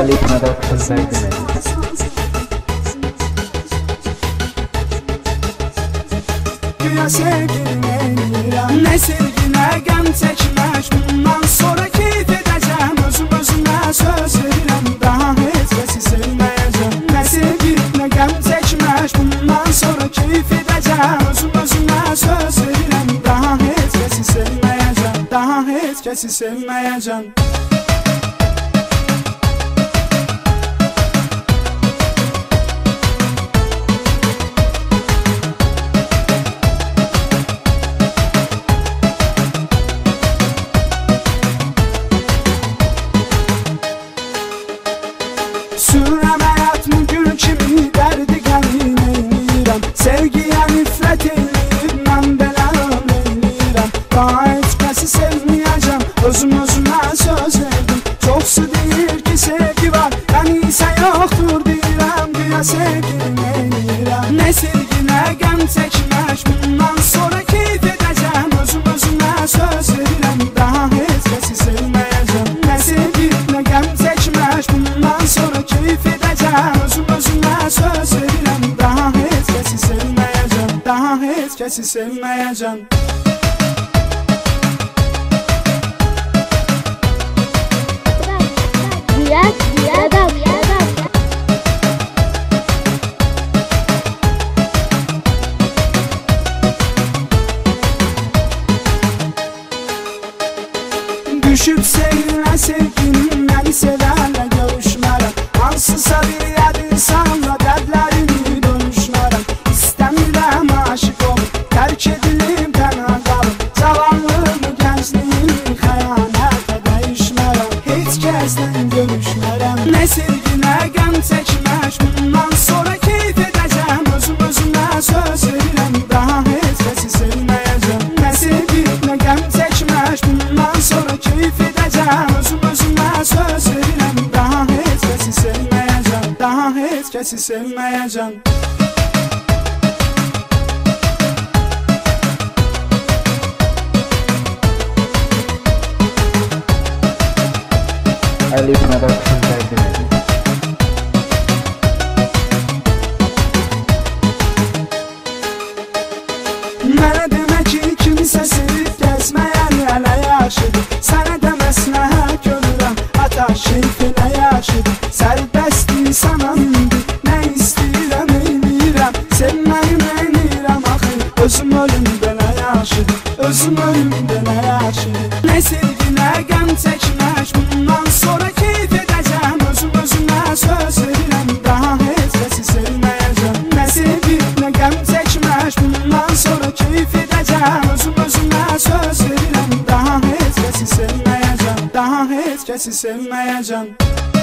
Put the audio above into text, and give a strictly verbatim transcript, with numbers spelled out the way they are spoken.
Ali Production Segment. Güya sevgilin eyləyirəm, nə sevginə qəm çəkmək. Bundan sonra keyf edəcəm, özüm özümə söz verirəm, daha heç kəsi sevməyəcəm. Nə sevgilinə qəm çəkmək. Bundan sonra keyf edəcəm, özüm özümə söz verirəm, daha heç kəsi sevməyəcəm, daha heç kəsi sevməyəcəm. Sürəm həyatımı gül kimi, dərdi qəmin eyləyirəm. Sevgiyə nifrət eyləyib, mən beləəm eyləyirəm. Daha heç kəsi sevməyəcəm, özüm özümə söz verdim. Çoxsu deyir ki sevgi var, mən isə yoxdur deyirəm. Güya sevgilin eyləyirəm, nə sevginə qəm çəkmək. Bundan sonra keyf edəcəm, özüm özümə söz verirəm, daha heç kəsi sevməyəcəm. Nə sevgilinə qəm çəkmək. Bundan sonra keyf edəcəm, özüm özümə söz verirəm, daha heç kəsi sevməyəcəm, daha heç kəsi sevməyəcəm. Biraz, biraz, biraz. Düşüb seninlə sevgilim, məni sevənlə görüşmərəm. Hansısa bir yad insanla dərdlərimi dönüşmərəm. İstəmirəm aşıq olub, tərk edilim tənha qalıb. Cavanlığımı, gəncliyimi xəyanətə dəyişmərəm. Heç kəslə görüşmərəm. Nə sevginə qəm çəkmək. Bundan sonra keyf edəcəm, özüm özümə söz verirəm, daha heç kəsi sevməyəcəm. Nə sevginə qəm çəkmək. Bundan sonra keyf edəcəm, özüm özümə söz verirəm, daha heç kəsi sevməyəcəm, daha heç kəsi sevməyəcəm. Ali Production Segment. Mənə demə ki kimsə sevib gəzməyən hələ yaşıdır. Sənə də məsləhət görürəm, ata keyfinə yaşıdır. Sərbəstlisən anındır, nə istəyirəm eyləyirəm. Sevməyim eyləyirəm axı, özüm ölüm belə yaşıdır, özüm ölüm belə yaşıdır. Nə sevginə qəm çəkmək. Bundan sonra keyf edəcəm, özüm özümə söz verirəm, daha heç kəsi sevməyəcəm. Nə sevginə qəm çəkmək. Bundan sonra keyf edəcəm, özüm özümə söz verirəm, daha heç kəsi sevməyəcəm, daha heç kəsi sevməyəcəm.